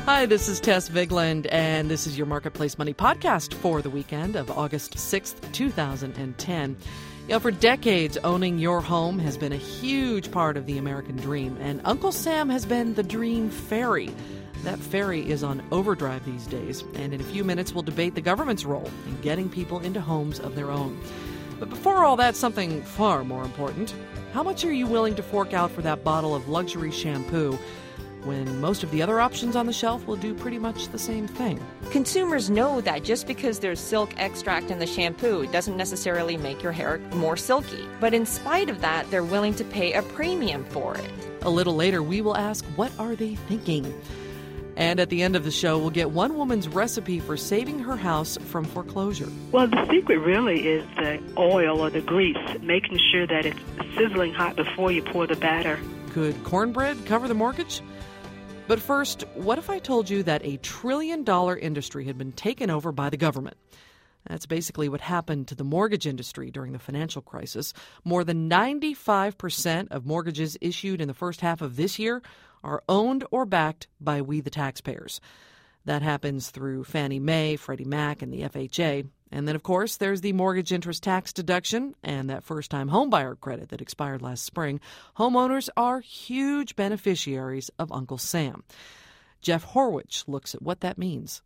Hi, this is Tess Vigland, and this is your Marketplace Money podcast for the weekend of August 6th, 2010. For decades, owning your home has been a huge part of the American dream, and Uncle Sam has been the dream fairy. That fairy is on overdrive these days, and in a few minutes we'll debate the government's role in getting people into homes of their own. But before all that, something far more important. How much are you willing to fork out for that bottle of luxury shampoo when most of the other options on the shelf will do pretty much the same thing? Consumers know that just because there's silk extract in the shampoo doesn't necessarily make your hair more silky. But in spite of that, they're willing to pay a premium for it. A little later, we will ask, what are they thinking? And at the end of the show, we'll get one woman's recipe for saving her house from foreclosure. Well, the secret really is the oil or the grease, making sure that it's sizzling hot before you pour the batter. Could cornbread cover the mortgage? But first, what if I told you that $1 trillion industry had been taken over by the government? That's basically what happened to the mortgage industry during the financial crisis. More than 95% of mortgages issued in the first half of this year are owned or backed by we the taxpayers. That happens through Fannie Mae, Freddie Mac, and the FHA. And then, of course, there's the mortgage interest tax deduction and that first-time homebuyer credit that expired last spring. Homeowners are huge beneficiaries of Uncle Sam. Jeff Horwich looks at what that means.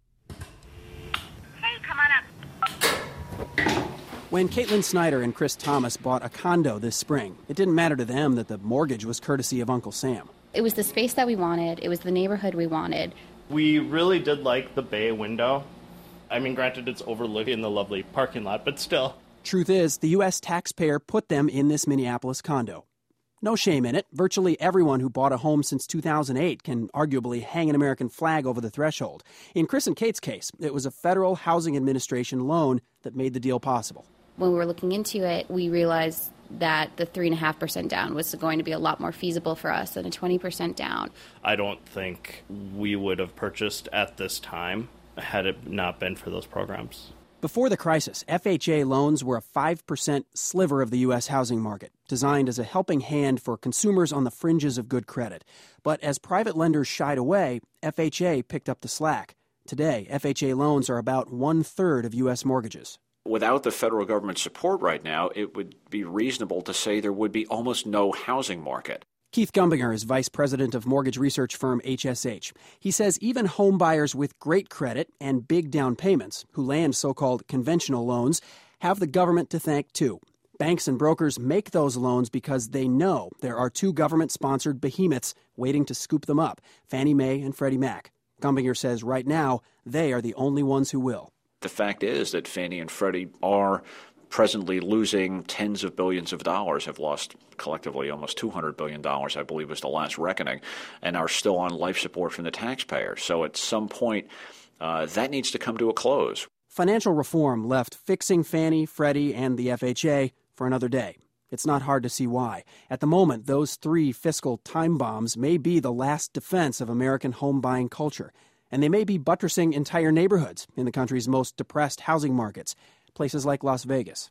Hey, come on up. When Caitlin Snyder and Chris Thomas bought a condo this spring, it didn't matter to them that the mortgage was courtesy of Uncle Sam. It was the space that we wanted. It was the neighborhood we wanted. We really did like the bay window. I mean, granted, it's overlooking the lovely parking lot, but still. Truth is, the U.S. taxpayer put them in this Minneapolis condo. No shame in it. Virtually everyone who bought a home since 2008 can arguably hang an American flag over the threshold. In Chris and Kate's case, it was a Federal Housing Administration loan that made the deal possible. When we were looking into it, we realized that the 3.5% down was going to be a lot more feasible for us than a 20% down. I don't think we would have purchased at this time had it not been for those programs. Before the crisis, FHA loans were a 5% sliver of the U.S. housing market, designed as a helping hand for consumers on the fringes of good credit. But as private lenders shied away, FHA picked up the slack. Today, FHA loans are about 1/3 of U.S. mortgages. Without the federal government support right now, it would be reasonable to say there would be almost no housing market. Keith Gumbinger is vice president of mortgage research firm HSH. He says even home buyers with great credit and big down payments, who land so-called conventional loans, have the government to thank too. Banks and brokers make those loans because they know there are two government-sponsored behemoths waiting to scoop them up, Fannie Mae and Freddie Mac. Gumbinger says right now they are the only ones who will. The fact is that Fannie and Freddie are presently losing tens of billions of dollars, have lost collectively almost $200 billion, I believe was the last reckoning, and are still on life support from the taxpayer. So at some point, that needs to come to a close. Financial reform left fixing Fannie, Freddie, and the FHA for another day. It's not hard to see why. At the moment, those three fiscal time bombs may be the last defense of American home buying culture. And they may be buttressing entire neighborhoods in the country's most depressed housing markets, places like Las Vegas.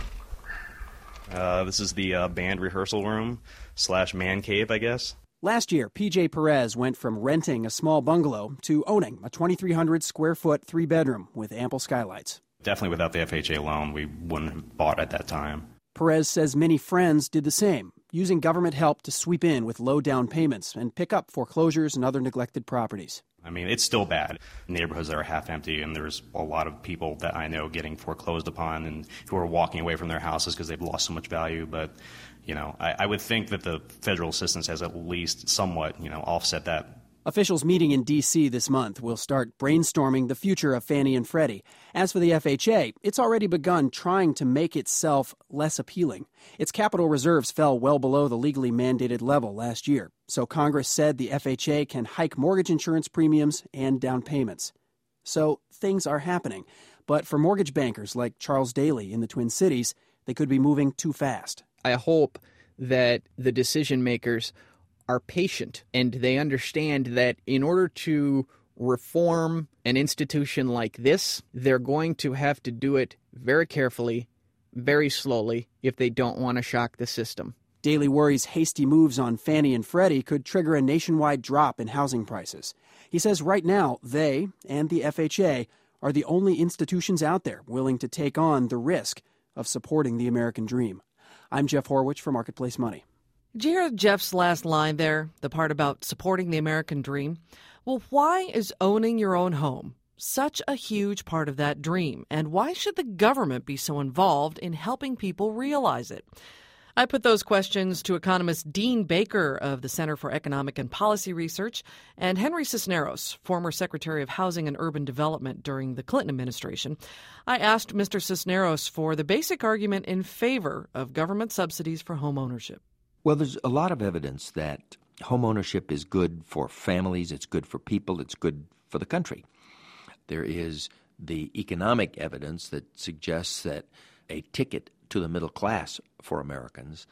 This is the band rehearsal room / man cave, I guess. Last year, P.J. Perez went from renting a small bungalow to owning a 2,300 square foot 3-bedroom with ample skylights. Definitely without the FHA loan, we wouldn't have bought at that time. Perez says many friends did the same, using government help to sweep in with low down payments and pick up foreclosures and other neglected properties. I mean, it's still bad. Neighborhoods that are half empty, and there's a lot of people that I know getting foreclosed upon and who are walking away from their houses because they've lost so much value. But, I would think that the federal assistance has at least somewhat, offset that. Officials meeting in D.C. this month will start brainstorming the future of Fannie and Freddie. As for the FHA, it's already begun trying to make itself less appealing. Its capital reserves fell well below the legally mandated level last year, so Congress said the FHA can hike mortgage insurance premiums and down payments. So things are happening, but for mortgage bankers like Charles Daly in the Twin Cities, they could be moving too fast. I hope that the decision makers are patient and they understand that in order to reform an institution like this, they're going to have to do it very carefully, very slowly, if they don't want to shock the system. Daly worries hasty moves on Fannie and Freddie could trigger a nationwide drop in housing prices. He says right now they and the FHA are the only institutions out there willing to take on the risk of supporting the American dream. I'm Jeff Horwich for Marketplace Money. Did you hear Jeff's last line there, the part about supporting the American dream? Well, why is owning your own home such a huge part of that dream? And why should the government be so involved in helping people realize it? I put those questions to economist Dean Baker of the Center for Economic and Policy Research and Henry Cisneros, former Secretary of Housing and Urban Development during the Clinton administration. I asked Mr. Cisneros for the basic argument in favor of government subsidies for home ownership. Well, there's a lot of evidence that home ownership is good for families, it's good for people, it's good for the country. There is the economic evidence that suggests that a ticket to the middle class for Americans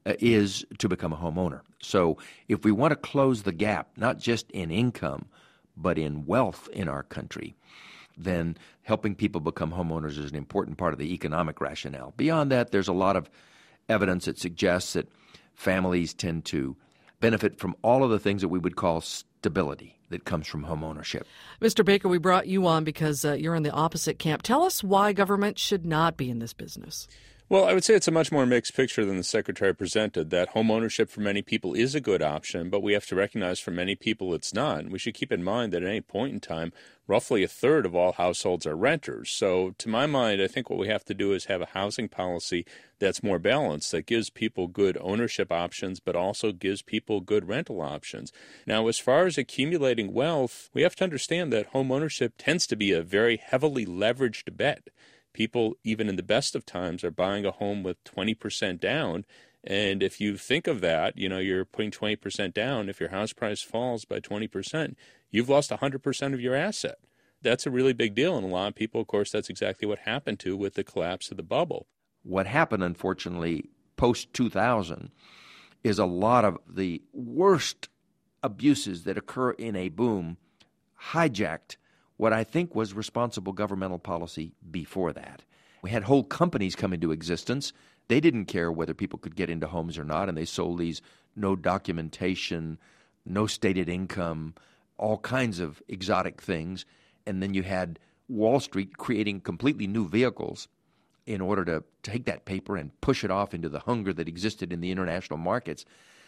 is to become a homeowner. So if we want to close the gap, not just in income, but in wealth in our country, then helping people become homeowners is an important part of the economic rationale. Beyond that, there's a lot of evidence that suggests that families tend to benefit from all of the things that we would call stability that comes from home ownership. Mr. Baker, we brought you on because you're in the opposite camp. Tell us why government should not be in this business. Well, I would say it's a much more mixed picture than the Secretary presented, that home ownership for many people is a good option, but we have to recognize for many people it's not. And we should keep in mind that at any point in time, roughly a third of all households are renters. So to my mind, I think what we have to do is have a housing policy that's more balanced, that gives people good ownership options, but also gives people good rental options. Now, as far as accumulating wealth, we have to understand that home ownership tends to be a very heavily leveraged bet. People, even in the best of times, are buying a home with 20% down. And if you think of that, you're putting 20% down. If your house price falls by 20%, you've lost 100% of your asset. That's a really big deal. And a lot of people, of course, that's exactly what happened to with the collapse of the bubble. What happened, unfortunately, post-2000 is a lot of the worst abuses that occur in a boom hijacked what I think was responsible governmental policy before that. We had whole companies come into existence. They didn't care whether people could get into homes or not, and they sold these no documentation, no stated income, all kinds of exotic things. And then you had Wall Street creating completely new vehicles in order to take that paper and push it off into the hunger that existed in the international markets.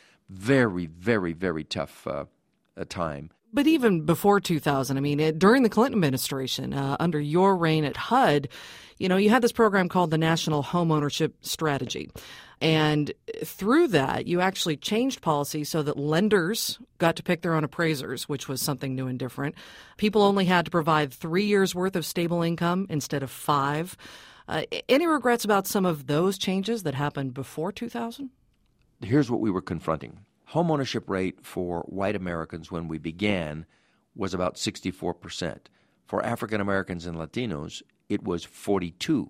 Very, very, very tough time. But even before 2000, during the Clinton administration, under your reign at HUD, you had this program called the National Homeownership Strategy. And through that, you actually changed policy so that lenders got to pick their own appraisers, which was something new and different. People only had to provide 3 years' worth of stable income instead of 5. Any regrets about some of those changes that happened before 2000? Here's what we were confronting. Home ownership rate for white Americans when we began was about 64%. For African Americans and Latinos, it was 42%.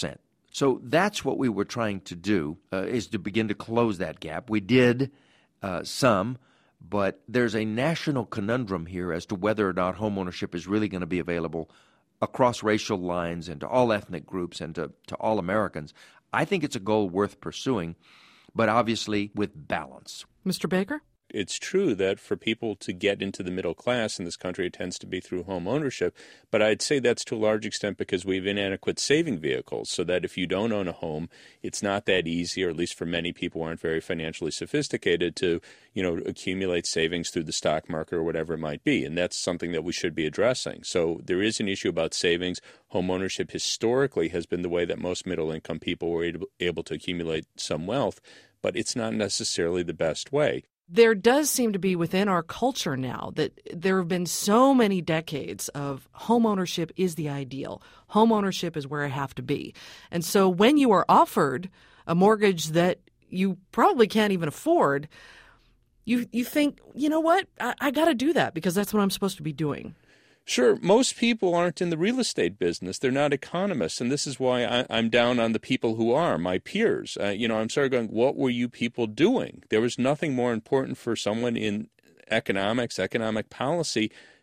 So that's what we were trying to do, is to begin to close that gap. We did some, but there's a national conundrum here as to whether or not home ownership is really going to be available across racial lines and to all ethnic groups and to all Americans. I think it's a goal worth pursuing, but obviously with balance. Mr. Baker? It's true that for people to get into the middle class in this country, it tends to be through home ownership. But I'd say that's to a large extent because we have inadequate saving vehicles, so that if you don't own a home, it's not that easy, or at least for many people who aren't very financially sophisticated, to accumulate savings through the stock market or whatever it might be. And that's something that we should be addressing. So there is an issue about savings. Home ownership historically has been the way that most middle-income people were able to accumulate some wealth, but it's not necessarily the best way. There does seem to be within our culture now that there have been so many decades of home ownership is the ideal. Home ownership is where I have to be. And so when you are offered a mortgage that you probably can't even afford, you think, you know what, I got to do that because that's what I'm supposed to be doing. Sure. Most people aren't in the real estate business. They're not economists. And this is why I'm down on the people who are, my peers. I'm sort of going, what were you people doing? There was nothing more important for someone in economics, economic policy,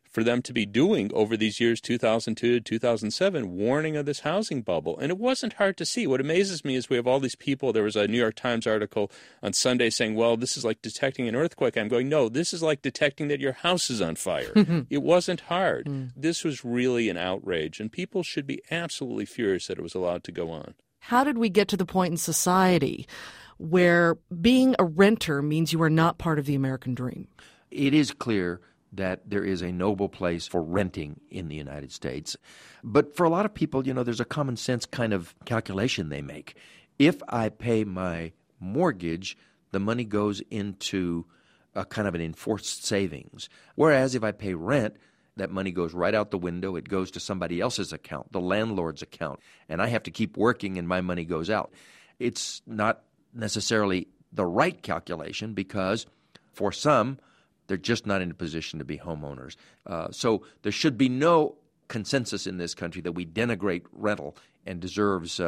for them to be doing over these years, 2002 to 2007, warning of this housing bubble. And it wasn't hard to see. What amazes me is we have all these people. There was a New York Times article on Sunday saying, well, this is like detecting an earthquake. I'm going, no, this is like detecting that your house is on fire. It wasn't hard. This was really an outrage, and people should be absolutely furious that it was allowed to go on. How did we get to the point in society where being a renter means you are not part of the American dream? It is clear that there is a noble place for renting in the United States. But for a lot of people, there's a common sense kind of calculation they make. If I pay my mortgage, the money goes into a kind of an enforced savings. Whereas if I pay rent, that money goes right out the window. It goes to somebody else's account, the landlord's account, and I have to keep working and my money goes out. It's not necessarily the right calculation because for some, they're just not in a position to be homeowners. So there should be no consensus in this country that we denigrate rental and deserves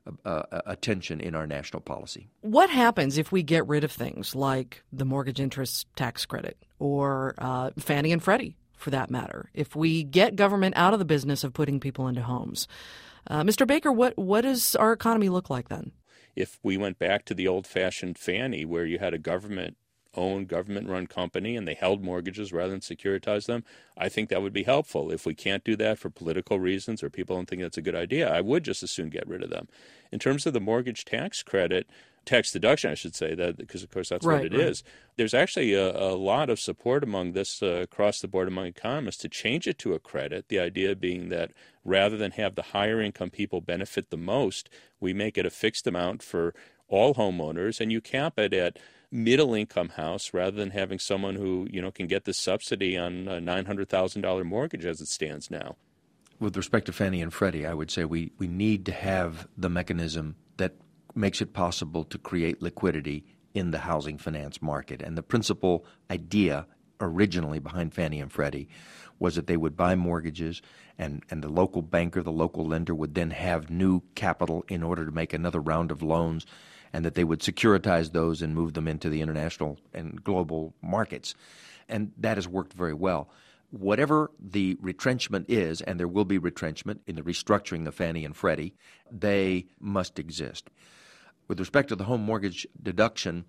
attention in our national policy. What happens if we get rid of things like the mortgage interest tax credit or Fannie and Freddie, for that matter? If we get government out of the business of putting people into homes, Mr. Baker, what does our economy look like then? If we went back to the old-fashioned Fannie where you had a government-owned, government-run company and they held mortgages rather than securitize them, I think that would be helpful. If we can't do that for political reasons or people don't think that's a good idea, I would just as soon get rid of them. In terms of the mortgage tax credit, tax deduction, I should say, that because, of course, that's what it is. There's actually a lot of support among this across the board among economists to change it to a credit, the idea being that rather than have the higher income people benefit the most, we make it a fixed amount for all homeowners, and you cap it at middle-income house rather than having someone who, can get the subsidy on a $900,000 mortgage as it stands now. With respect to Fannie and Freddie, I would say we need to have the mechanism that makes it possible to create liquidity in the housing finance market. And the principal idea originally behind Fannie and Freddie was that they would buy mortgages and the local banker, the local lender would then have new capital in order to make another round of loans, and that they would securitize those and move them into the international and global markets. And that has worked very well. Whatever the retrenchment is, and there will be retrenchment in the restructuring of Fannie and Freddie, they must exist. With respect to the home mortgage deduction,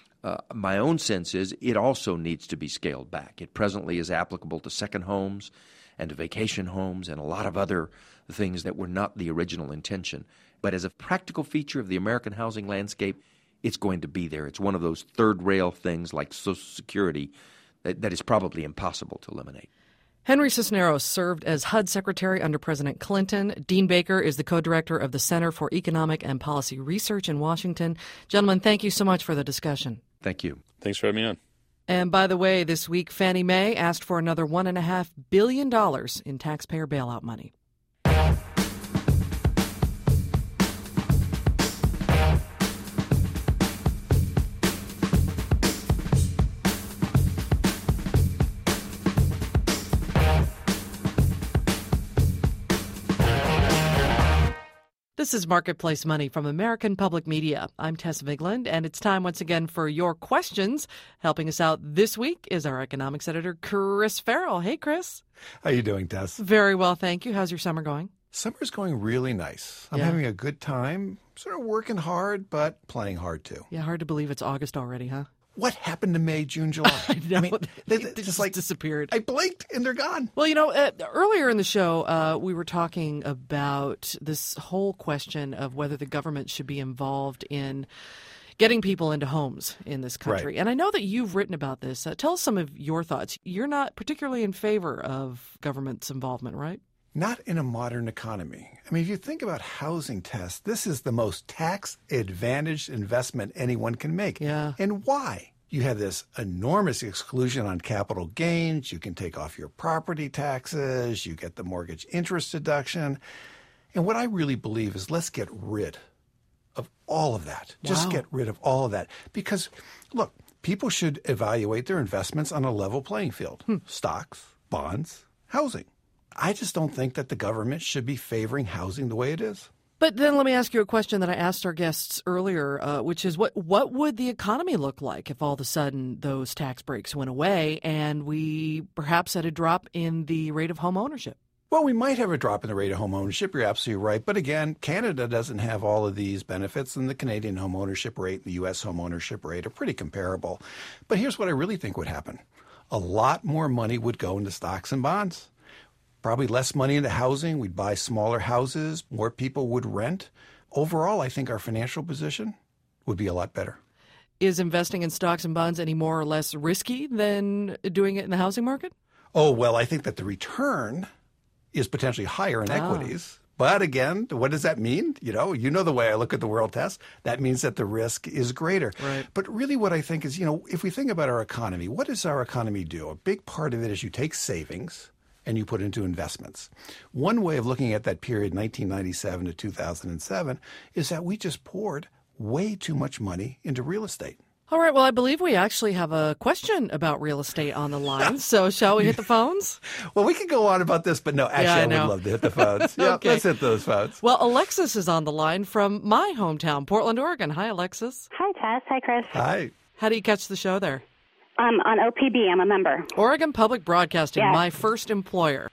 my own sense is it also needs to be scaled back. It presently is applicable to second homes and to vacation homes and a lot of other things that were not the original intention. But as a practical feature of the American housing landscape, it's going to be there. It's one of those third-rail things like Social Security that is probably impossible to eliminate. Henry Cisneros served as HUD Secretary under President Clinton. Dean Baker is the co-director of the Center for Economic and Policy Research in Washington. Gentlemen, thank you so much for the discussion. Thank you. Thanks for having me on. And by the way, this week, Fannie Mae asked for another $1.5 billion in taxpayer bailout money. This is Marketplace Money from American Public Media. I'm Tess Vigland, and it's time once again for your questions. Helping us out this week is our economics editor, Chris Farrell. Hey, Chris. How you doing, Tess? Very well, thank you. How's your summer going? Summer's going really nice. I'm having a good time, sort of working hard, but playing hard, too. Yeah, hard to believe it's August already, huh? What happened to May, June, July? I know. I mean, they just like disappeared. I blinked and they're gone. Well, earlier in the show, we were talking about this whole question of whether the government should be involved in getting people into homes in this country. Right. And I know that you've written about this. Tell us some of your thoughts. You're not particularly in favor of government's involvement, right? Not in a modern economy. I mean, if you think about housing tests, this is the most tax-advantaged investment anyone can make. Yeah. And why? You have this enormous exclusion on capital gains. You can take off your property taxes. You get the mortgage interest deduction. And what I really believe is let's get rid of all of that. Wow. Just get rid of all of that. Because, look, people should evaluate their investments on a level playing field. Stocks, bonds, housing. I just don't think that the government should be favoring housing the way it is. But then let me ask you a question that I asked our guests earlier, which is what would the economy look like if all of a sudden those tax breaks went away and we perhaps had a drop in the rate of home ownership? Well, we might have a drop in the rate of home ownership. You're absolutely right. But again, Canada doesn't have all of these benefits, and the Canadian home ownership rate and the U.S. home ownership rate are pretty comparable. But here's what I really think would happen. A lot more money would go into stocks and bonds. Probably less money into housing. We'd buy smaller houses. More people would rent. Overall, I think our financial position would be a lot better. Is investing in stocks and bonds any more or less risky than doing it in the housing market? Oh, well, I think that the return is potentially higher in equities. But again, what does that mean? You know the way I look at the world test. That means that the risk is greater. Right. But really what I think is, if we think about our economy, what does our economy do? A big part of it is you take savings and you put into investments. One way of looking at that period, 1997 to 2007, is that we just poured way too much money into real estate. All right. Well, I believe we actually have a question about real estate on the line. So shall we hit the phones? Well, we could go on about this, but no, actually, I would love to hit the phones. Yeah, Okay. Let's hit those phones. Well, Alexis is on the line from my hometown, Portland, Oregon. Hi, Alexis. Hi, Tess. Hi, Chris. Hi. How do you catch the show there? On OPB. I'm a member. Oregon Public Broadcasting, Yes. my first employer.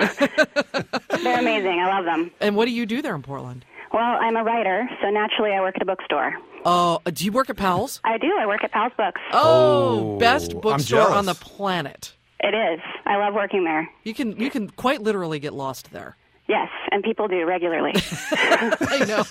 They're amazing. I love them. And what do you do there in Portland? Well, I'm a writer, so naturally I work at a bookstore. Oh, do you work at Powell's? I do. I work at Powell's Books. Oh, best I'm bookstore jealous. on the planet. It is. I love working there. You can quite literally get lost there. Yes, and people do regularly. I know.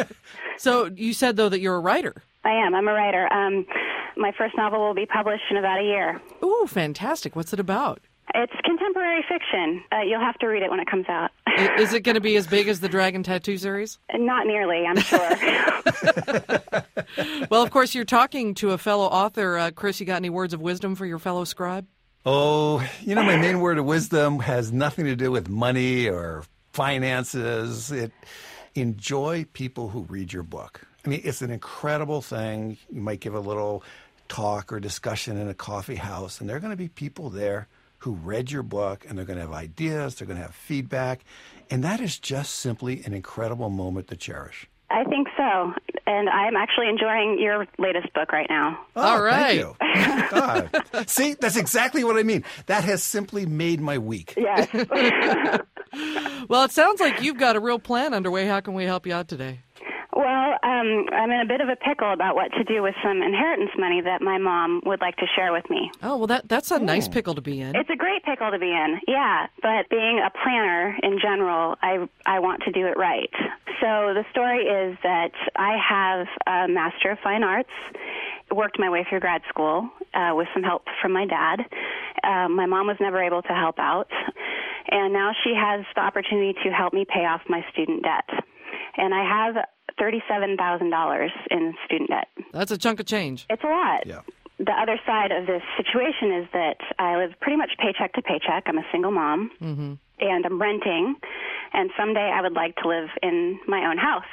So you said, though, that you're a writer. I am. I'm a writer. My first novel will be published in about a year. Ooh, fantastic. What's it about? It's contemporary fiction. You'll have to read it when it comes out. Is it going to be as big as the Dragon Tattoo series? Not nearly, I'm sure. Well, of course, you're talking to a fellow author. Chris, you got any words of wisdom for your fellow scribe? Oh, my main word of wisdom has nothing to do with money or finances. Enjoy people who read your book. I mean, it's an incredible thing. You might give a little talk or discussion in a coffee house, and there are going to be people there who read your book, and they're going to have ideas, they're going to have feedback, and that is just simply an incredible moment to cherish. I think so. And I'm actually enjoying your latest book right now. Oh, all right. Thank you. See, that's exactly what I mean. That has simply made my week. Yes. Well, it sounds like you've got a real plan underway. How can we help you out today? Well, I'm in a bit of a pickle about what to do with some inheritance money that my mom would like to share with me. Oh, well, that's a nice pickle to be in. It's a great pickle to be in, yeah. But being a planner in general, I want to do it right. So the story is that I have a Master of Fine Arts, worked my way through grad school with some help from my dad. My mom was never able to help out, and now she has the opportunity to help me pay off my student debt. And I have $37,000 in student debt. That's a chunk of change. It's a lot. Yeah. The other side of this situation is that I live pretty much paycheck to paycheck. I'm a single mom, and I'm renting, and someday I would like to live in my own house.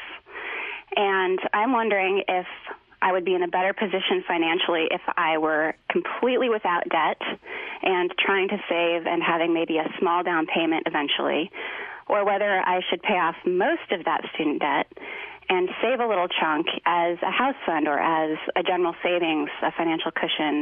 And I'm wondering if I would be in a better position financially if I were completely without debt and trying to save and having maybe a small down payment eventually, or whether I should pay off most of that student debt and save a little chunk as a house fund or as a general savings, a financial cushion.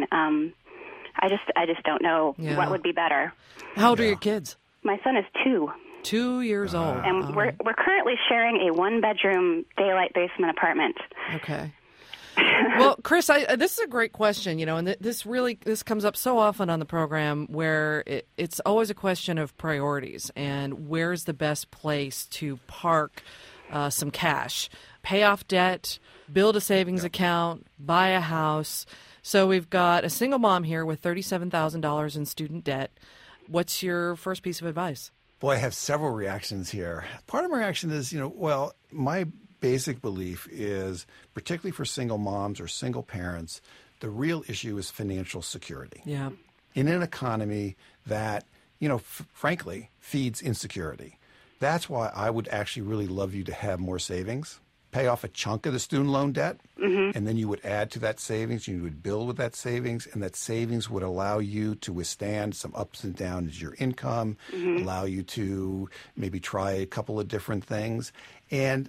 I just don't know what would be better. How old are your kids? My son is 2. 2 years old. And we're currently sharing a 1-bedroom daylight basement apartment. Okay. Well, Chris, this is a great question, and this comes up so often on the program where it's always a question of priorities and where's the best place to park some cash, pay off debt, build a savings account, buy a house. So we've got a single mom here with $37,000 in student debt. What's your first piece of advice? Boy, I have several reactions here. Part of my reaction is, my basic belief is, particularly for single moms or single parents, the real issue is financial security. Yeah. In an economy that, frankly, feeds insecurity. That's why I would actually really love you to have more savings, pay off a chunk of the student loan debt, and then you would add to that savings, you would build with that savings, and that savings would allow you to withstand some ups and downs in your income, allow you to maybe try a couple of different things. And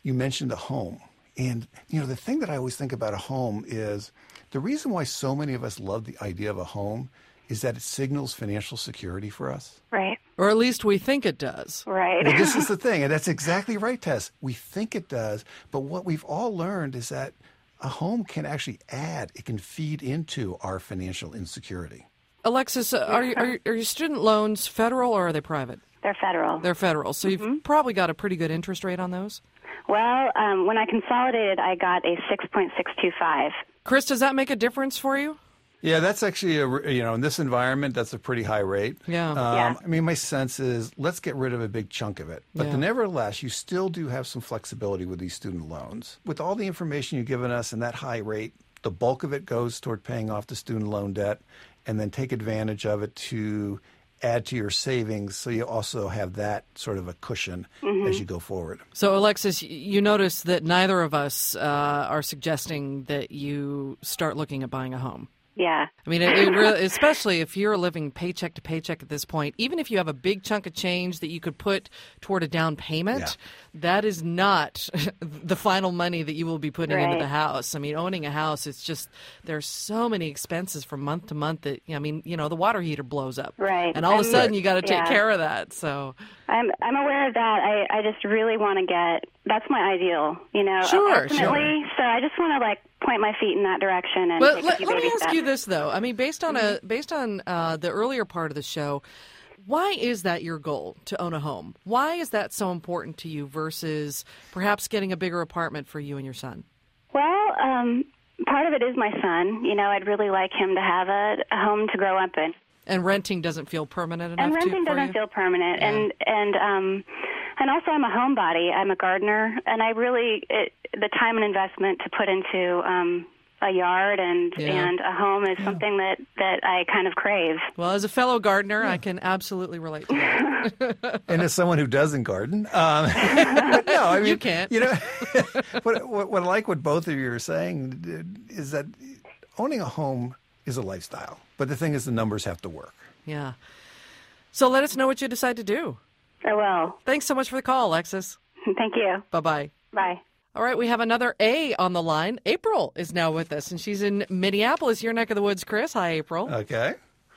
you mentioned a home. And, the thing that I always think about a home is the reason why so many of us love the idea of a home is that it signals financial security for us. Right. Or at least we think it does. Right. Well, this is the thing, and that's exactly right, Tess. We think it does, but what we've all learned is that a home can actually it can feed into our financial insecurity. Alexis, are your student loans federal or are they private? They're federal. They're federal. So you've probably got a pretty good interest rate on those? Well, when I consolidated, I got a 6.625. Chris, does that make a difference for you? Yeah, that's actually, in this environment, that's a pretty high rate. Yeah. I mean, my sense is let's get rid of a big chunk of it. But nevertheless, you still do have some flexibility with these student loans. With all the information you've given us and that high rate, the bulk of it goes toward paying off the student loan debt and then take advantage of it to add to your savings so you also have that sort of a cushion as you go forward. So, Alexis, you notice that neither of us are suggesting that you start looking at buying a home. Yeah. I mean, it really, especially if you're living paycheck to paycheck at this point, even if you have a big chunk of change that you could put toward a down payment, that is not the final money that you will be putting into the house. I mean, owning a house, it's just, there's so many expenses from month to month that, the water heater blows up. Right. And all of a sudden you got to take care of that. So I'm aware of that. I just really want to that's my ideal, Sure. So I just want to point my feet in that direction and but take let a few me baby ask steps. you this though. I mean, based on the earlier part of the show, why is that your goal, to own a home? Why is that so important to you versus perhaps getting a bigger apartment for you and your son? Well, part of it is my son. I'd really like him to have a home to grow up in. And renting doesn't feel permanent enough. And renting doesn't feel permanent. Yeah. And also I'm a homebody. I'm a gardener, and I really the time and investment to put into a yard and a home is something that I kind of crave. Well, as a fellow gardener, I can absolutely relate to that. And as someone who doesn't garden, but no, I mean, you can't. What I like what both of you are saying is that owning a home is a lifestyle, but the thing is the numbers have to work. Yeah. So let us know what you decide to do. I will. Thanks so much for the call, Alexis. Thank you. Bye-bye. Bye. All right, we have another A on the line. April is now with us, and she's in Minneapolis, your neck of the woods, Chris. Hi, April. Okay.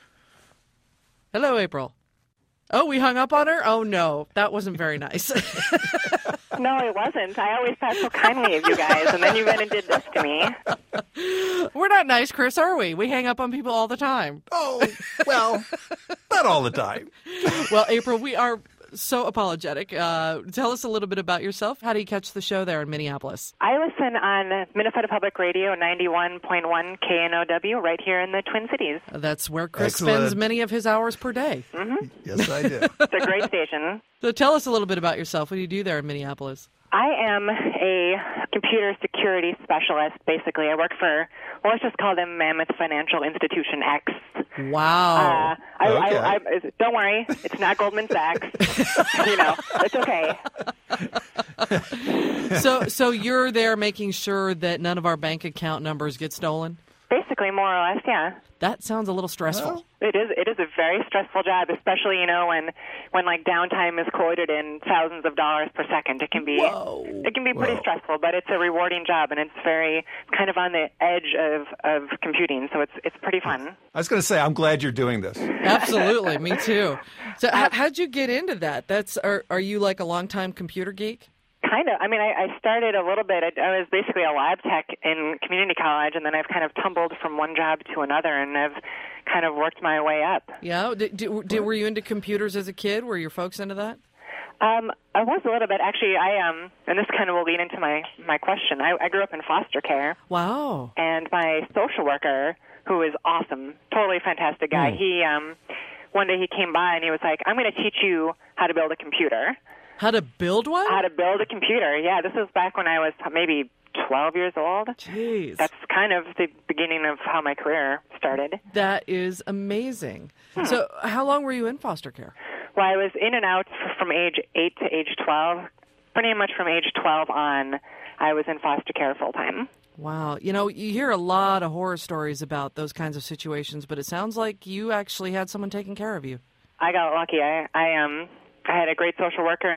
Hello, April. Oh, we hung up on her? Oh, no. That wasn't very nice. No, it wasn't. I always thought so kindly of you guys, and then you went and did this to me. We're not nice, Chris, are we? We hang up on people all the time. Oh, well, not all the time. Well, April, we are so apologetic. Tell us a little bit about yourself. How do you catch the show there in Minneapolis? I listen on Minnesota Public Radio 91.1 KNOW right here in the Twin Cities. That's where Chris Excellent. spends many of his hours per day. Mm-hmm. Yes, I do. It's a great station. So tell us a little bit about yourself. What do you do there in Minneapolis? I am a computer security specialist, basically. I work for, well, let's just call them Mammoth Financial Institution X. Wow. Don't worry, it's not Goldman Sachs. It's okay. So you're there making sure that none of our bank account numbers get stolen? Basically, more or less, yeah. That sounds a little stressful. Well, it is a very stressful job, especially, when like downtime is quoted in thousands of dollars per second. It can be pretty stressful, but it's a rewarding job, and it's very kind of on the edge of computing, so it's pretty fun. I was going to say, I'm glad you're doing this. Absolutely, me too. So how'd you get into that? Are you like a longtime computer geek? Kind of. I mean, I started a little bit. I was basically a lab tech in community college, and then I've kind of tumbled from one job to another, and I've kind of worked my way up. Yeah? Were you into computers as a kid? Were your folks into that? I was a little bit. Actually, and this kind of will lead into my question. I grew up in foster care. Wow. And my social worker, who is awesome, totally fantastic guy, he one day he came by, and he was like, I'm going to teach you how to build a computer. How to build one? How to build a computer, yeah. This was back when I was maybe 12 years old. Jeez. That's kind of the beginning of how my career started. That is amazing. So how long were you in foster care? Well, I was in and out from age 8 to age 12. Pretty much from age 12 on, I was in foster care full-time. Wow. You hear a lot of horror stories about those kinds of situations, but it sounds like you actually had someone taking care of you. I got lucky. I had a great social worker.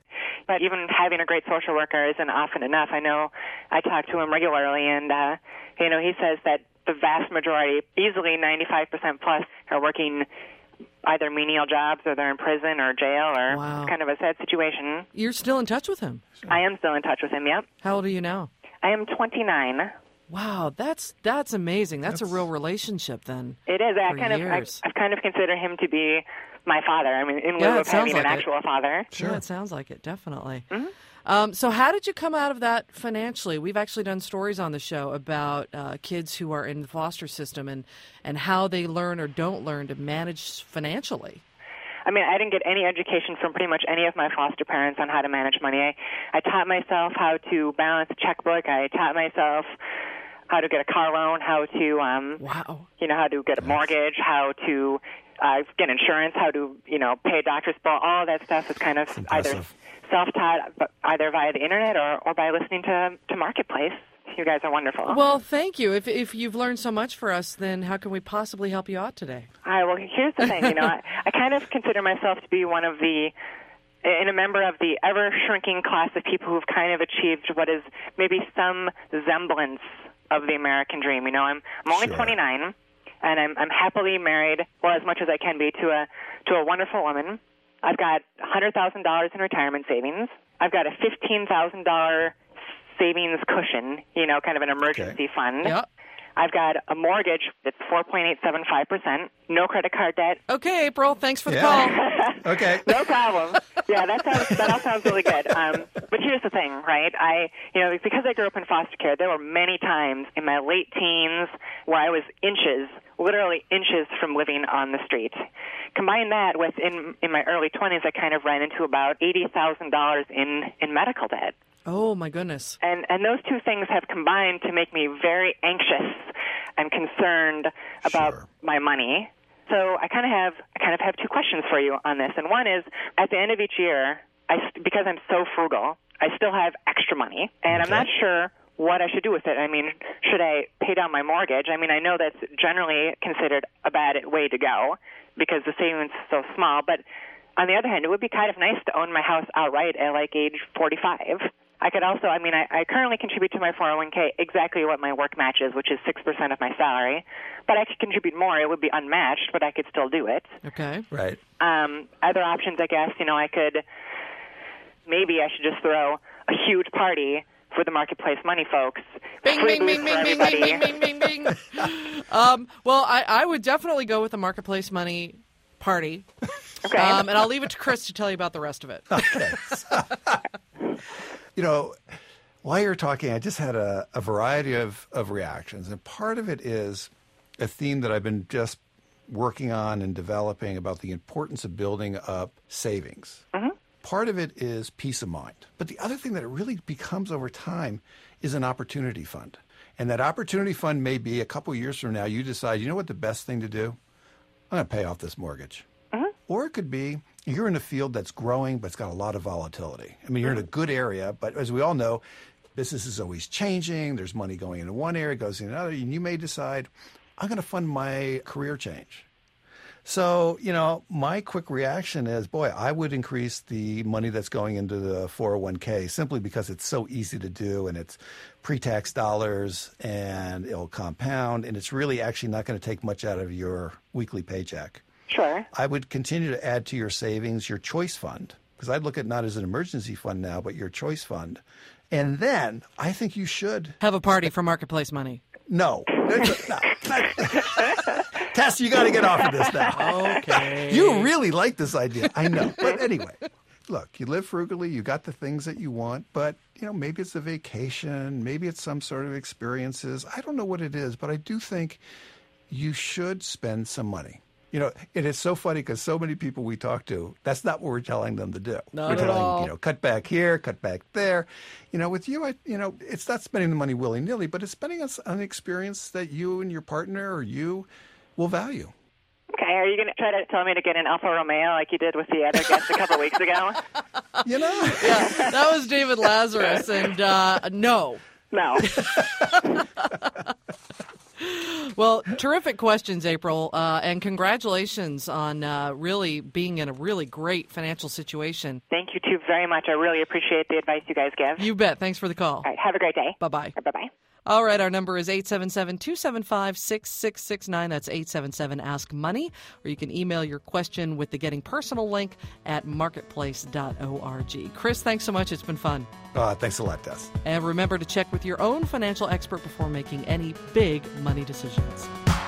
but even having a great social worker isn't often enough. I know I talk to him regularly, and he says that the vast majority, easily 95% plus, are working either menial jobs, or they're in prison or jail, or kind of a sad situation. You're still in touch with him? I am still in touch with him, yep. How old are you now? I am 29. Wow, that's amazing. That's a real relationship then. It is. I've kind of considered him to be my father. I mean, in lieu of having an actual father. Sure. Yeah, it sounds like it, definitely. Mm-hmm. So how did you come out of that financially? We've actually done stories on the show about kids who are in the foster system and how they learn or don't learn to manage financially. I mean, I didn't get any education from pretty much any of my foster parents on how to manage money. I taught myself how to balance a checkbook. I taught myself how to get a car loan, how to, how to get a mortgage, how to get insurance, how to, pay a doctor's bill. All of that stuff is kind of either self-taught, either via the internet or by listening to Marketplace. You guys are wonderful. Well, thank you. If you've learned so much for us, then how can we possibly help you out today? All right, well, here's the thing. I kind of consider myself to be a member of the ever-shrinking class of people who've kind of achieved what is maybe some semblance of the American dream. I'm only 29, and I'm happily married, well, as much as I can be, to a wonderful woman. I've got $100,000 in retirement savings. I've got a $15,000 savings cushion, kind of an emergency fund. Yep. I've got a mortgage that's 4.875%, no credit card debt. Okay, April, thanks for the call. Okay. No problem. Yeah, that all sounds really good. But here's the thing, right? Because I grew up in foster care, there were many times in my late teens where I was literally inches from living on the street. Combine that with in my early 20s, I kind of ran into about $80,000 in medical debt. Oh, my goodness. And those two things have combined to make me very anxious and concerned about my money. So I kind of have two questions for you on this. And one is, at the end of each year, because I'm so frugal, I still have extra money, and I'm not sure what I should do with it. I mean, should I pay down my mortgage? I mean, I know that's generally considered a bad way to go because the savings is so small. But on the other hand, it would be kind of nice to own my house outright at age 45. I could also, I currently contribute to my 401k exactly what my work matches, which is 6% of my salary. But I could contribute more. It would be unmatched, but I could still do it. Okay. Right. Other options, I guess, maybe I should just throw a huge party for the Marketplace Money folks. Bing, bing, bing, bing, bing, bing, bing, bing, bing, bing. Well, I would definitely go with the Marketplace Money party. Okay. And I'll leave it to Chris to tell you about the rest of it. Okay. While you're talking, I just had a variety of reactions. And part of it is a theme that I've been just working on and developing about the importance of building up savings. Mm-hmm. Part of it is peace of mind. But the other thing that it really becomes over time is an opportunity fund. And that opportunity fund may be a couple years from now, you decide, you know what the best thing to do? I'm going to pay off this mortgage. Mm-hmm. Or it could be you're in a field that's growing, but it's got a lot of volatility. I mean, you're in a good area, but as we all know, business is always changing. There's money going into one area, goes into another, and you may decide, I'm going to fund my career change. So, my quick reaction is, boy, I would increase the money that's going into the 401k simply because it's so easy to do and it's pre-tax dollars and it'll compound and it's really actually not going to take much out of your weekly paycheck. Sure. I would continue to add to your savings your choice fund, because I'd look at not as an emergency fund now, but your choice fund. And then I think you should have a party for Marketplace Money. No. Tess, you got to get off of this now. Okay. You really like this idea. I know. But anyway, look, you live frugally. You got the things that you want. But, maybe it's a vacation. Maybe it's some sort of experiences. I don't know what it is. But I do think you should spend some money. It is so funny because so many people we talk to, that's not what we're telling them to do. Not we're at telling all. them, cut back here, cut back there. With you, it's not spending the money willy-nilly, but it's spending on an experience that you and your partner or you will value. Okay, are you going to try to tell me to get an Alfa Romeo like you did with the other guest a couple of weeks ago? Yeah, that was David Lazarus, and no. No. Well, terrific questions, April, and congratulations on really being in a really great financial situation. Thank you, too, very much. I really appreciate the advice you guys give. You bet. Thanks for the call. All right. Have a great day. Bye-bye. Bye-bye. All right, our number is 877-275-6669. That's 877-ASK-MONEY. Or you can email your question with the Getting Personal link at marketplace.org. Chris, thanks so much. It's been fun. Thanks a lot, Des. And remember to check with your own financial expert before making any big money decisions.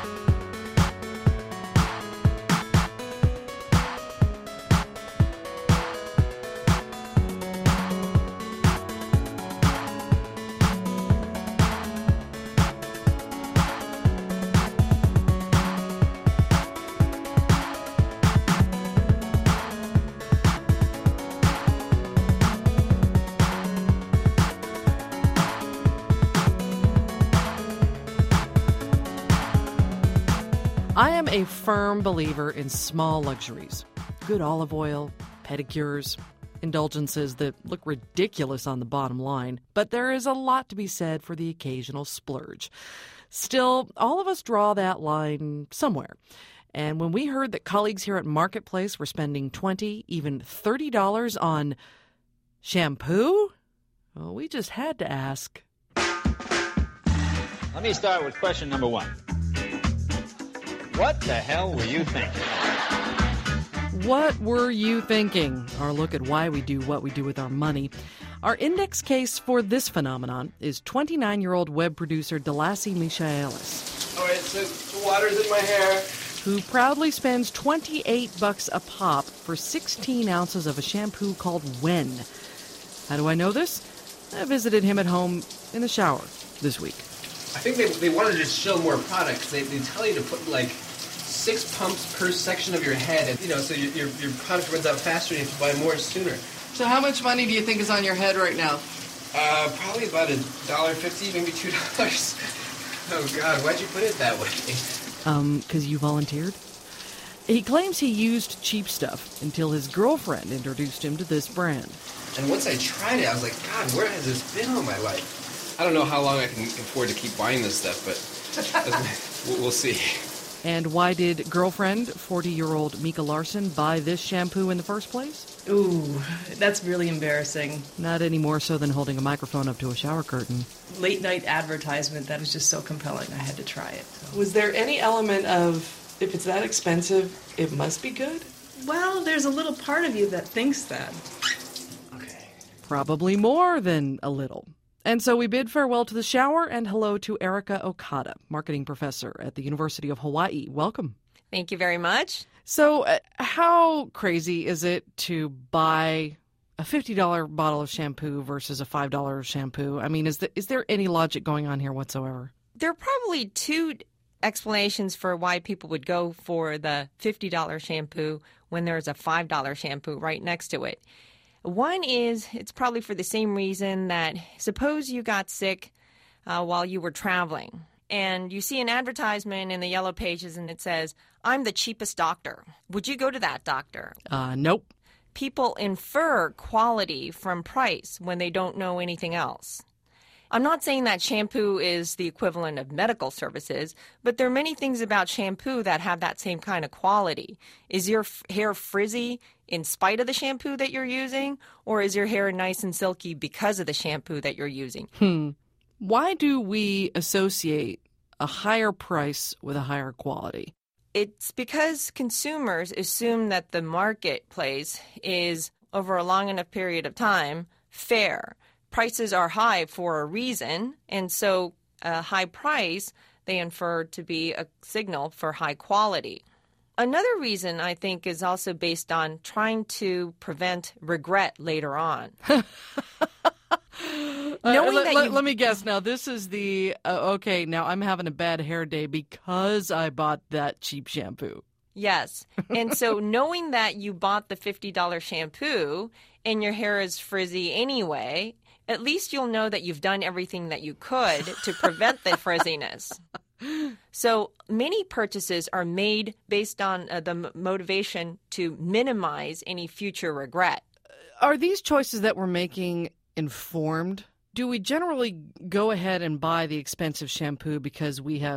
I am a firm believer in small luxuries. Good olive oil, pedicures, indulgences that look ridiculous on the bottom line, but there is a lot to be said for the occasional splurge. Still, all of us draw that line somewhere. And when we heard that colleagues here at Marketplace were spending $20, even $30 on shampoo, well, we just had to ask. Let me start with question number one. What the hell were you thinking? What were you thinking? Our look at why we do what we do with our money. Our index case for this phenomenon is 29-year-old web producer Delassie Michaelis. All right, so the water's in my hair. Who proudly spends $28 a pop for 16 ounces of a shampoo called Wen. How do I know this? I visited him at home in the shower this week. I think they wanted to just show more products. They tell you to put like 6 pumps per section of your head, and so your product runs out faster and you have to buy more sooner. So how much money do you think is on your head right now? Probably about $1.50, maybe $2. Oh God, why'd you put it that way? 'Cause you volunteered? He claims he used cheap stuff until his girlfriend introduced him to this brand. And once I tried it, I was like, God, where has this been all my life? I don't know how long I can afford to keep buying this stuff, but we'll see. And why did girlfriend, 40-year-old Mika Larson, buy this shampoo in the first place? Ooh, that's really embarrassing. Not any more so than holding a microphone up to a shower curtain. Late night advertisement, that was just so compelling, I had to try it. So. Was there any element of, if it's that expensive, it must be good? Well, there's a little part of you that thinks that. Probably more than a little. And so we bid farewell to the shower and hello to Erica Okada, marketing professor at the University of Hawaii. Welcome. Thank you very much. So how crazy is it to buy a $50 bottle of shampoo versus a $5 shampoo? I mean, is there any logic going on here whatsoever? There are probably two explanations for why people would go for the $50 shampoo when there's a $5 shampoo right next to it. One is it's probably for the same reason that suppose you got sick while you were traveling and you see an advertisement in the Yellow Pages and it says, I'm the cheapest doctor. Would you go to that doctor? Nope. People infer quality from price when they don't know anything else. I'm not saying that shampoo is the equivalent of medical services, but there are many things about shampoo that have that same kind of quality. Is your hair frizzy in spite of the shampoo that you're using, or is your hair nice and silky because of the shampoo that you're using? Why do we associate a higher price with a higher quality? It's because consumers assume that the marketplace is, over a long enough period of time, fair. Prices are high for a reason, and so a high price they infer to be a signal for high quality. Another reason, I think, is also based on trying to prevent regret later on. Let me guess now. This is the, okay, now I'm having a bad hair day because I bought that cheap shampoo. Yes. And so knowing that you bought the $50 shampoo and your hair is frizzy anyway, at least you'll know that you've done everything that you could to prevent the frizziness. So many purchases are made based on the motivation to minimize any future regret. Are these choices that we're making informed? Do we generally go ahead and buy the expensive shampoo because we have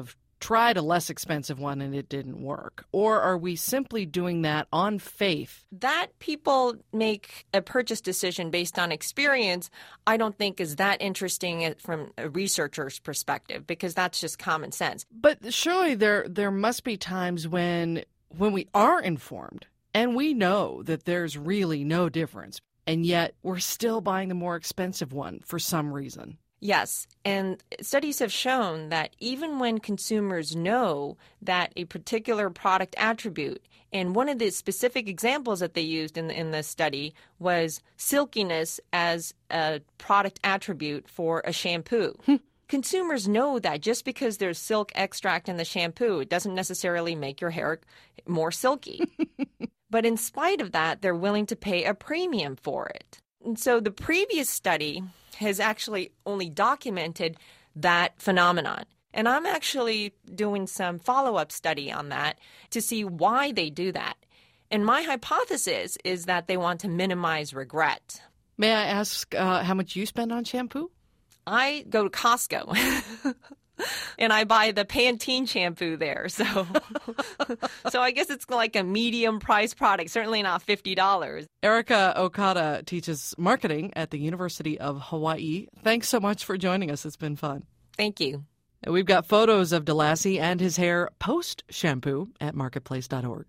tried a less expensive one and it didn't work? Or are we simply doing that on faith? That people make a purchase decision based on experience, I don't think is that interesting from a researcher's perspective, because that's just common sense. But surely there must be times when we are informed and we know that there's really no difference, and yet we're still buying the more expensive one for some reason. Yes, and studies have shown that even when consumers know that a particular product attribute, and one of the specific examples that they used in the study was silkiness as a product attribute for a shampoo. Consumers know that just because there's silk extract in the shampoo, it doesn't necessarily make your hair more silky. But in spite of that, they're willing to pay a premium for it. And so the previous study has actually only documented that phenomenon. And I'm actually doing some follow-up study on that to see why they do that. And my hypothesis is that they want to minimize regret. May I ask how much you spend on shampoo? I go to Costco. And I buy the Pantene shampoo there. So I guess it's like a medium price product, certainly not $50. Erica Okada teaches marketing at the University of Hawaii. Thanks so much for joining us. It's been fun. Thank you. We've got photos of DeLassy and his hair post-shampoo at marketplace.org.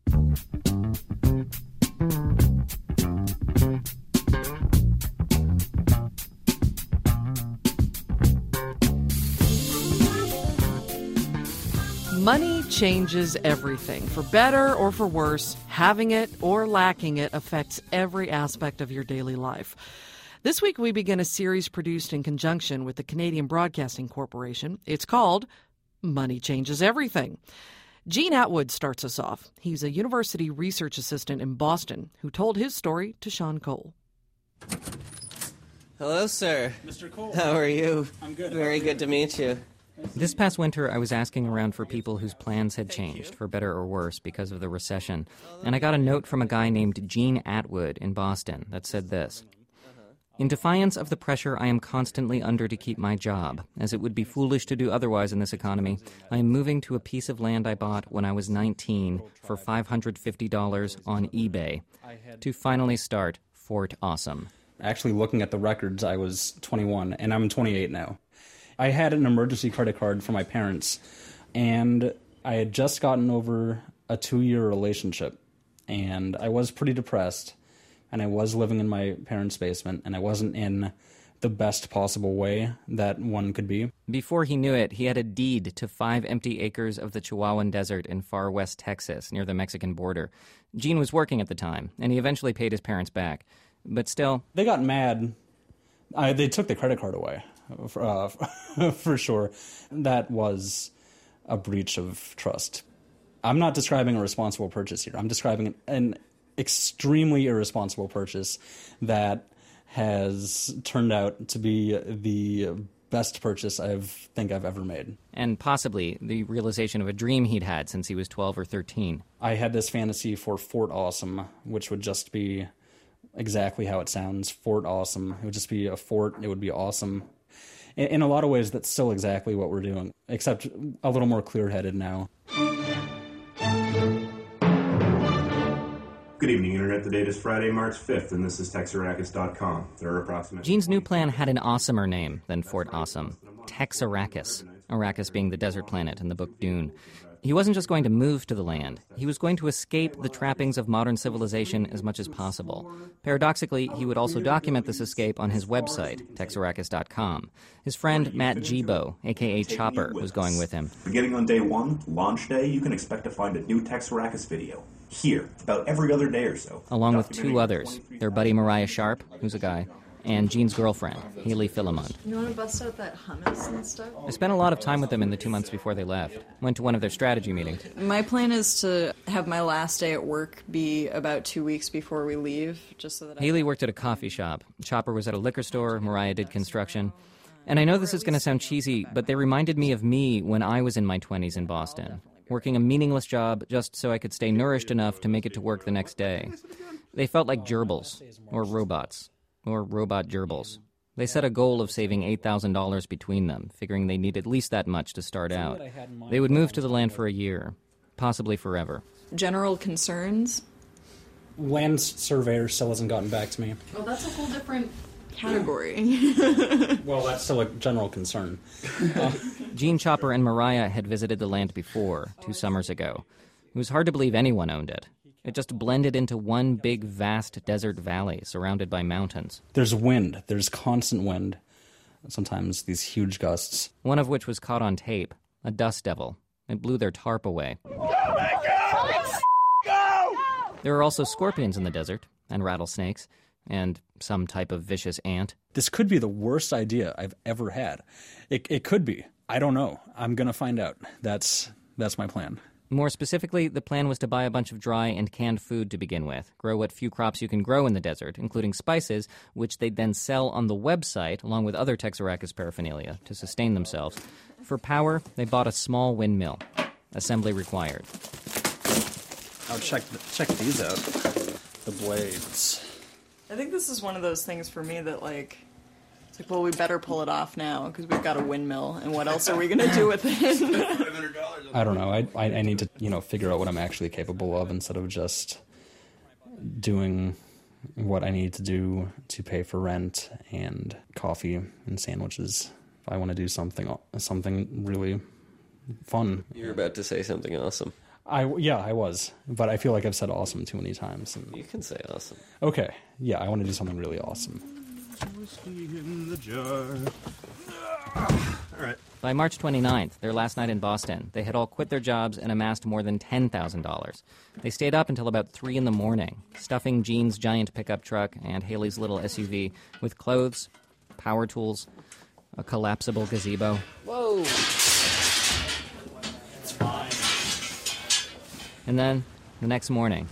Money changes everything. For better or for worse, having it or lacking it affects every aspect of your daily life. This week we begin a series produced in conjunction with the Canadian Broadcasting Corporation. It's called Money Changes Everything. Gene Atwood starts us off. He's a university research assistant in Boston who told his story to Sean Cole. Hello, sir. Mr. Cole. How are you? I'm good. Very good to meet you. This past winter, I was asking around for people whose plans had changed, for better or worse, because of the recession. And I got a note from a guy named Gene Atwood in Boston that said this: "In defiance of the pressure I am constantly under to keep my job, as it would be foolish to do otherwise in this economy, I am moving to a piece of land I bought when I was 19 for $550 on eBay to finally start Fort Awesome." Actually, looking at the records, I was 21, and I'm 28 now. I had an emergency credit card for my parents, and I had just gotten over a 2-year relationship, and I was pretty depressed, and I was living in my parents' basement, and I wasn't in the best possible way that one could be. Before he knew it, he had a deed to 5 empty acres of the Chihuahuan Desert in far west Texas, near the Mexican border. Gene was working at the time, and he eventually paid his parents back. But still... They got mad. They took the credit card away. For sure. That was a breach of trust. I'm not describing a responsible purchase here. I'm describing an extremely irresponsible purchase that has turned out to be the best purchase I think I've ever made. And possibly the realization of a dream he'd had since he was 12 or 13. I had this fantasy for Fort Awesome, which would just be exactly how it sounds, Fort Awesome. It would just be a fort. It would be awesome. In a lot of ways, that's still exactly what we're doing, except a little more clear-headed now. Good evening, Internet. The date is Friday, March 5th, and this is Texarachus.com. There are approximately... Gene's new plan had an awesomer name than Fort Awesome. Texarachus. Arrakis being the desert planet in the book Dune. He wasn't just going to move to the land. He was going to escape the trappings of modern civilization as much as possible. Paradoxically, he would also document this escape on his website, Texarachus.com. His friend Matt Gibo, a.k.a. Chopper, was going with him. Beginning on day 1, launch day, you can expect to find a new Texarachus video. Here, about every other day or so. Along with 2 others, their buddy Mariah Sharp, who's a guy, and Gene's girlfriend, Haley Philemon. You want to bust out that hummus and stuff? I spent a lot of time with them in the 2 months before they left. Went to one of their strategy meetings. My plan is to have my last day at work be about 2 weeks before we leave, just so that Haley worked at a coffee shop. Chopper was at a liquor store. Mariah did construction. And I know this is going to sound cheesy, but they reminded me of me when I was in my 20s in Boston, working a meaningless job just so I could stay nourished enough to make it to work the next day. They felt like gerbils, or robots. Or robot gerbils. They set a goal of saving $8,000 between them, figuring they need at least that much to start out. They would move to the land for a year, possibly forever. General concerns? Land surveyor still hasn't gotten back to me. Well, that's a whole different category. Well, that's still a general concern. Gene, Chopper, and Mariah had visited the land before, 2 summers ago. It was hard to believe anyone owned it. It just blended into one big, vast desert valley surrounded by mountains. There's wind. There's constant wind. Sometimes these huge gusts. One of which was caught on tape, a dust devil. It blew their tarp away. There are also scorpions in the desert, and rattlesnakes, and some type of vicious ant. This could be the worst idea I've ever had. It could be. I don't know. I'm going to find out. That's my plan. More specifically, the plan was to buy a bunch of dry and canned food to begin with, grow what few crops you can grow in the desert, including spices, which they'd then sell on the website, along with other Texarkana paraphernalia, to sustain themselves. For power, they bought a small windmill. Assembly required. I'll check these out. The blades. I think this is one of those things for me that, it's like, well, we better pull it off now because we've got a windmill, and what else are we going to do with it? I don't know. I need to, figure out what I'm actually capable of instead of just doing what I need to do to pay for rent and coffee and sandwiches. I want to do something really fun. You're about to say something awesome. I was, but I feel like I've said awesome too many times. And... You can say awesome. Okay, yeah, I want to do something really awesome. Whiskey in the jar. All right. By March 29th, their last night in Boston, they had all quit their jobs and amassed more than $10,000. They stayed up until about 3 in the morning, stuffing Gene's giant pickup truck and Haley's little SUV with clothes, power tools, a collapsible gazebo. Whoa! It's fine. And then, the next morning,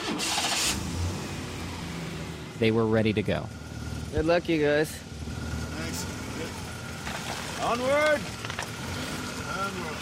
they were ready to go. Good luck, you guys. Thanks. Onward! Onward.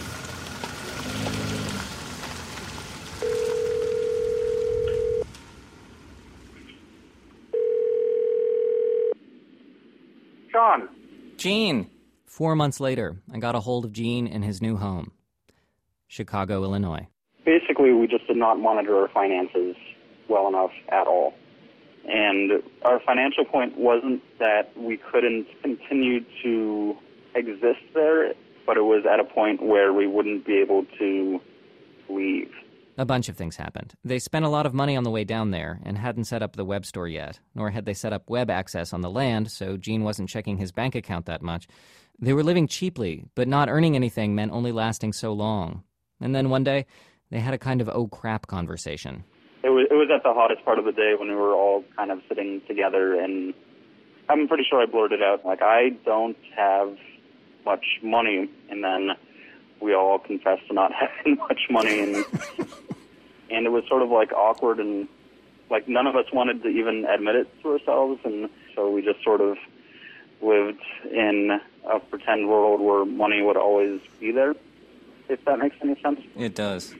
Sean. Gene! 4 months later, I got a hold of Gene in his new home, Chicago, Illinois. Basically, we just did not monitor our finances well enough at all. And our financial point wasn't that we couldn't continue to exist there, but it was at a point where we wouldn't be able to leave. A bunch of things happened. They spent a lot of money on the way down there and hadn't set up the web store yet, nor had they set up web access on the land, so Gene wasn't checking his bank account that much. They were living cheaply, but not earning anything meant only lasting so long. And then one day, they had a kind of oh crap conversation. It was at the hottest part of the day when we were all kind of sitting together, and I'm pretty sure I blurted out, I don't have much money, and then we all confessed to not having much money, and it was sort of awkward, and none of us wanted to even admit it to ourselves, and so we just sort of lived in a pretend world where money would always be there, if that makes any sense. It does.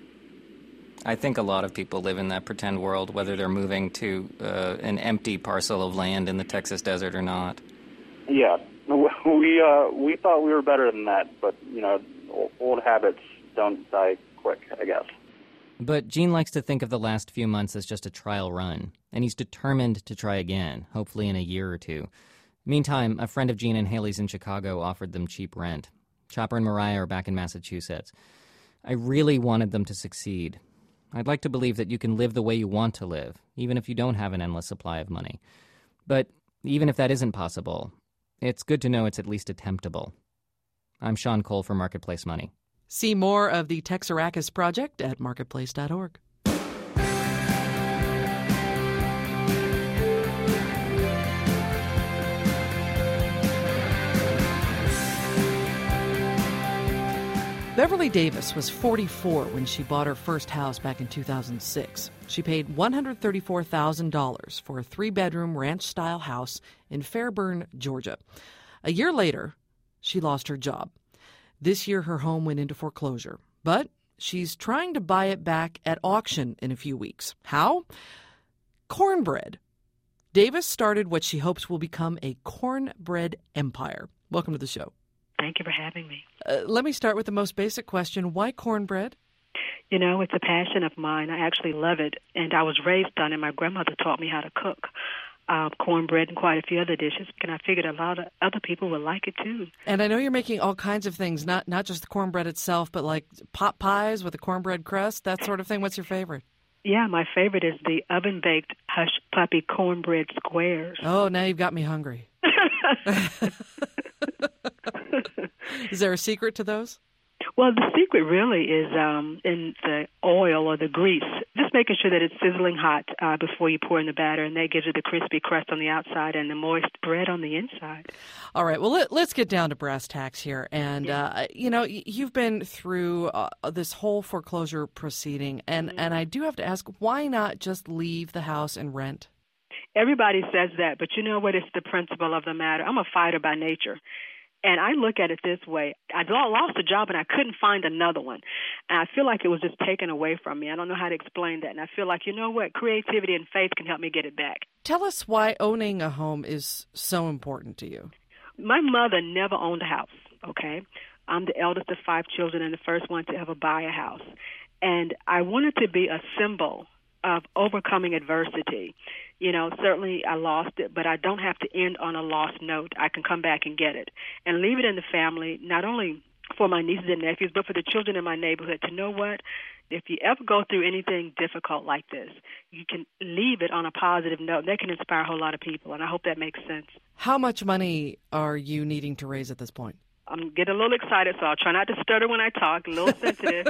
I think a lot of people live in that pretend world, whether they're moving to an empty parcel of land in the Texas desert or not. Yeah, we thought we were better than that, but, old habits don't die quick, I guess. But Gene likes to think of the last few months as just a trial run, and he's determined to try again, hopefully in a year or two. Meantime, a friend of Gene and Haley's in Chicago offered them cheap rent. Chopper and Mariah are back in Massachusetts. I really wanted them to succeed. I'd like to believe that you can live the way you want to live, even if you don't have an endless supply of money. But even if that isn't possible, it's good to know it's at least attemptable. I'm Sean Cole for Marketplace Money. See more of the Texarkana Project at marketplace.org. Beverly Davis was 44 when she bought her first house back in 2006. She paid $134,000 for a 3-bedroom ranch-style house in Fairburn, Georgia. A year later, she lost her job. This year, her home went into foreclosure, but she's trying to buy it back at auction in a few weeks. How? Cornbread. Davis started what she hopes will become a cornbread empire. Welcome to the show. Thank you for having me. Let me start with the most basic question. Why cornbread? You know, it's a passion of mine. I actually love it, and I was raised on it. My grandmother taught me how to cook cornbread and quite a few other dishes, and I figured a lot of other people would like it too. And I know you're making all kinds of things, not just the cornbread itself, but like pot pies with a cornbread crust, that sort of thing. What's your favorite? Yeah, my favorite is the oven-baked Hush Puppy cornbread squares. Oh, now you've got me hungry. Is there a secret to those? Well, the secret really is in the oil or the grease. Just making sure that it's sizzling hot before you pour in the batter, and that gives it the crispy crust on the outside and the moist bread on the inside. All right, well, let's get down to brass tacks here. And, you know, you've been through this whole foreclosure proceeding, and I do have to ask, why not just leave the house and rent? Everybody says that, but you know what? It's the principle of the matter. I'm a fighter by nature. And I look at it this way. I lost a job and I couldn't find another one. And I feel like it was just taken away from me. I don't know how to explain that. And I feel like, you know what, creativity and faith can help me get it back. Tell us why owning a home is so important to you. My mother never owned a house, okay? I'm the eldest of 5 children and the first one to ever buy a house. And I wanted to be a symbol of overcoming adversity. You know, certainly I lost it, but I don't have to end on a lost note. I can come back and get it and leave it in the family, not only for my nieces and nephews, but for the children in my neighborhood to know what, if you ever go through anything difficult like this, you can leave it on a positive note. And that can inspire a whole lot of people, and I hope that makes sense. How much money are you needing to raise at this point? I'm getting a little excited, so I'll try not to stutter when I talk, a little sensitive.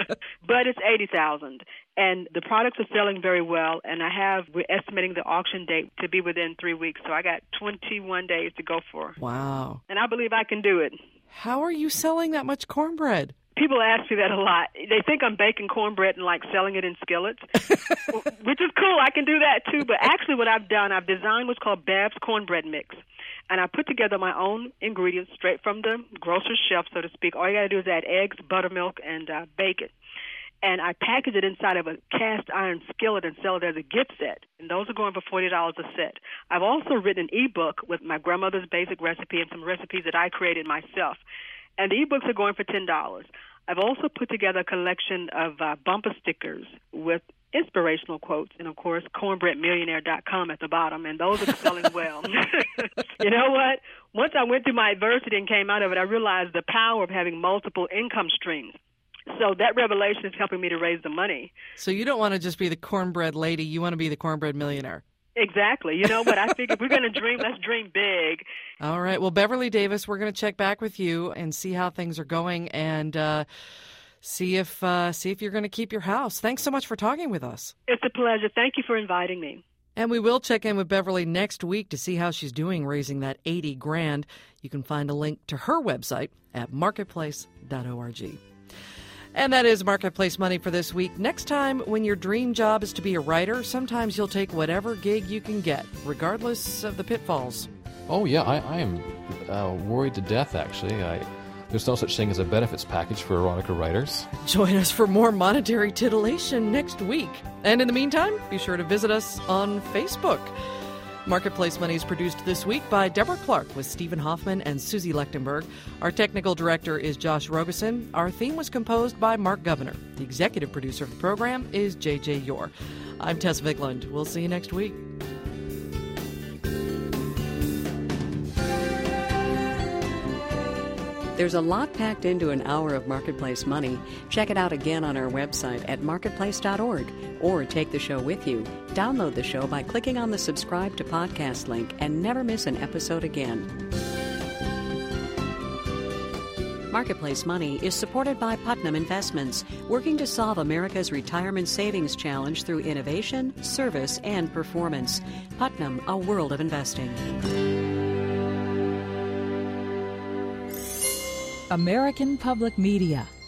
But it's $80,000. And the products are selling very well, and we're estimating the auction date to be within 3 weeks, so I got 21 days to go for. Wow. And I believe I can do it. How are you selling that much cornbread? People ask me that a lot. They think I'm baking cornbread and like selling it in skillets, which is cool. I can do that too. But actually what I've done, I've designed what's called Bab's Cornbread Mix. And I put together my own ingredients straight from the grocer's shelf, so to speak. All you got to do is add eggs, buttermilk, and bake it. And I package it inside of a cast iron skillet and sell it as a gift set. And those are going for $40 a set. I've also written an ebook with my grandmother's basic recipe and some recipes that I created myself. And the ebooks are going for $10. I've also put together a collection of bumper stickers with inspirational quotes, and of course, cornbreadmillionaire.com at the bottom, and those are selling well. You know what? Once I went through my adversity and came out of it, I realized the power of having multiple income streams. So that revelation is helping me to raise the money. So you don't want to just be the cornbread lady, you want to be the cornbread millionaire. Exactly. You know what? I figured if we're going to dream, let's dream big. All right. Well, Beverly Davis, we're going to check back with you and see how things are going and see if you're going to keep your house. Thanks so much for talking with us. It's a pleasure. Thank you for inviting me. And we will check in with Beverly next week to see how she's doing raising that $80,000. You can find a link to her website at marketplace.org. And that is Marketplace Money for this week. Next time, when your dream job is to be a writer, sometimes you'll take whatever gig you can get, regardless of the pitfalls. Oh, yeah, I am worried to death, actually. There's no such thing as a benefits package for erotica writers. Join us for more monetary titillation next week. And in the meantime, be sure to visit us on Facebook. Marketplace Money is produced this week by Deborah Clark with Stephen Hoffman and Susie Lechtenberg. Our technical director is Josh Robeson. Our theme was composed by Mark Governor. The executive producer of the program is J.J. Yore. I'm Tess Vigland. We'll see you next week. There's a lot packed into an hour of Marketplace Money. Check it out again on our website at marketplace.org or take the show with you. Download the show by clicking on the subscribe to podcast link and never miss an episode again. Marketplace Money is supported by Putnam Investments, working to solve America's retirement savings challenge through innovation, service, and performance. Putnam, a world of investing. American Public Media